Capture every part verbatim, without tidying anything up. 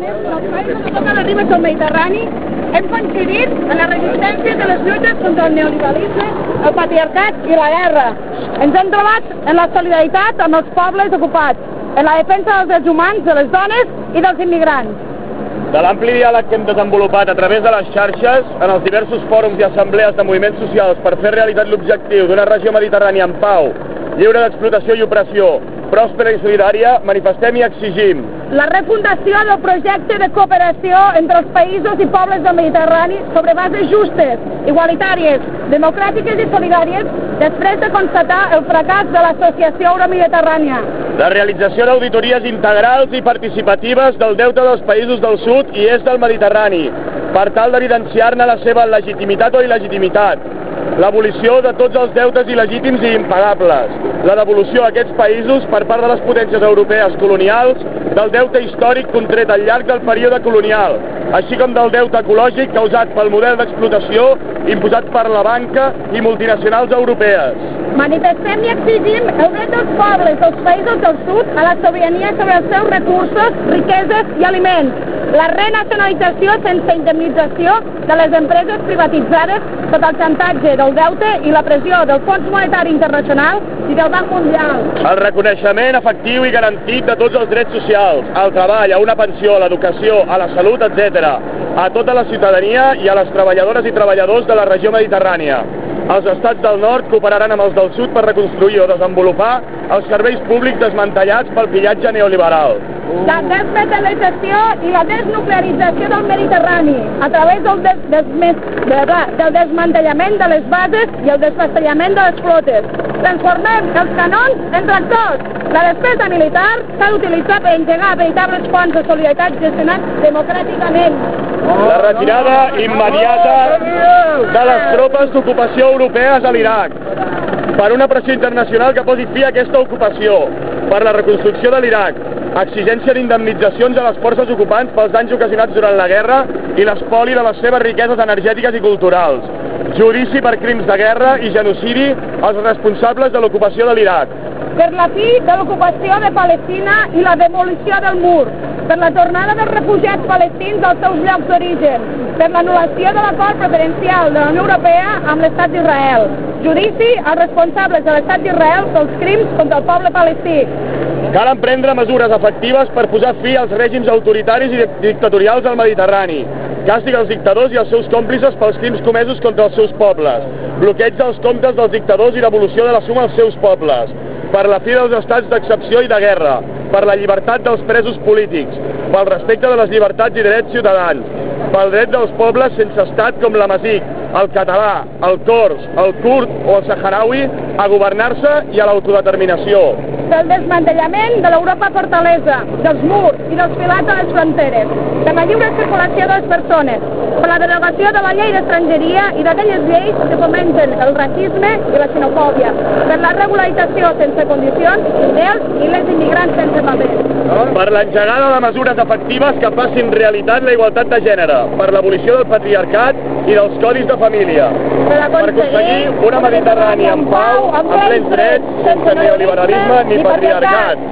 els països de totes les ribes del Mediterrani hem coincidit en la resistència de les lluites contra el neoliberalisme, el patriarcat i la guerra. Ens hem trobat en la solidaritat amb els pobles ocupats, en la defensa dels drets humans, de les dones i dels immigrants. De l'ampli diàleg que hem desenvolupat a través de les xarxes, en els diversos fòrums i assemblees de moviments socials per fer realitat l'objectiu d'una regió mediterrània en pau, lliure d'explotació i opressió, pròspera i solidària, manifestem i exigim la refundació del projecte de cooperació entre els països i pobles del Mediterrani sobre bases justes, igualitàries, democràtiques i solidàries, després de constatar el fracàs de l'Associació Euromediterrània. La realització d'auditories integrals i participatives del deute dels països del sud i est del Mediterrani, per tal d'evidenciar-ne la seva legitimitat o il·legitimitat. L'abolició de tots els deutes il·legítims i impagables. La devolució a aquests països per part de les potències europees colonials del deute històric contret al llarg del període colonial, així com del deute ecològic causat pel model d'explotació imposat per la banca i multinacionals europees. Manifestem i exigim el dret dels pobles dels països del sud a la sobirania sobre els seus recursos, riqueses i aliments, la renacionalització sense indemnització de les empreses privatitzades sota el xantatge del deute i la pressió del Fons Monetari Internacional i del Banc Mundial. El reconeixement efectiu i garantit de tots els drets socials, al treball, a una pensió, a l'educació, a la salut, etcètera, a tota la ciutadania i a les treballadores i treballadors de la regió mediterrània. Els estats del nord cooperaran amb els del sud per reconstruir o desenvolupar els serveis públics desmantellats pel pillatge neoliberal. La desmetallització i la desnuclearització del Mediterrani a través del, des, des, del desmantellament de les bases i el desballestament de les flotes. Transformem els canons en tractors. La despesa militar s'ha d'utilitzar per engegar veritables fonts de solidaritat gestionats democràticament. La retirada immediata de les tropes d'ocupació europees a l'Iraq, per una pressió internacional que posi fi a aquesta ocupació, per la reconstrucció de l'Iraq, exigència d'indemnitzacions a les forces ocupants pels danys ocasionats durant la guerra i l'espoli de les seves riqueses energètiques i culturals, judici per crims de guerra i genocidi als responsables de l'ocupació de l'Iraq. Per la fi de l'ocupació de Palestina i la demolició del mur, per la tornada dels refugiats palestins als seus llocs d'origen, per l'anul·lació de l'acord preferencial de la Unió Europea amb l'Estat d'Israel, judici als responsables de l'Estat d'Israel pels crims contra el poble palestí. Cal emprendre mesures efectives per posar fi als règims autoritaris i dictatorials del Mediterrani, càstig als dictadors i als seus còmplices pels crims comesos contra els seus pobles, bloqueig dels comptes dels dictadors i devolució de la suma als seus pobles, per la fi dels estats d'excepció i de guerra, per la llibertat dels presos polítics, pel respecte de les llibertats i drets ciutadans, pel dret dels pobles sense estat com l'amazic, el català, el cors, el kurd o el saharaui a governar-se i a l'autodeterminació. Pel desmantellament de l'Europa fortalesa, dels murs i dels filats a les fronteres, per la lliure circulació de les persones, per la derogació de la llei d'estrangeria i d'aquelles lleis que fomenten el racisme i la xenofòbia, per la regularització sense condicions dels i les immigrants sense papers. Per l'engegada de mesures efectives que facin realitat la igualtat de gènere, per l'abolició del patriarcat i dels codis de família, per aconseguir una Mediterrània en pau, amb plens drets, sense neoliberalisme ni patriarcat.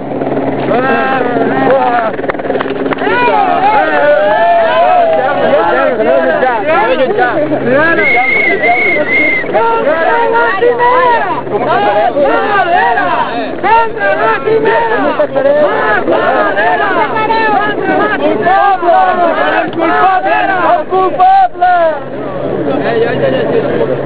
¡El culpable!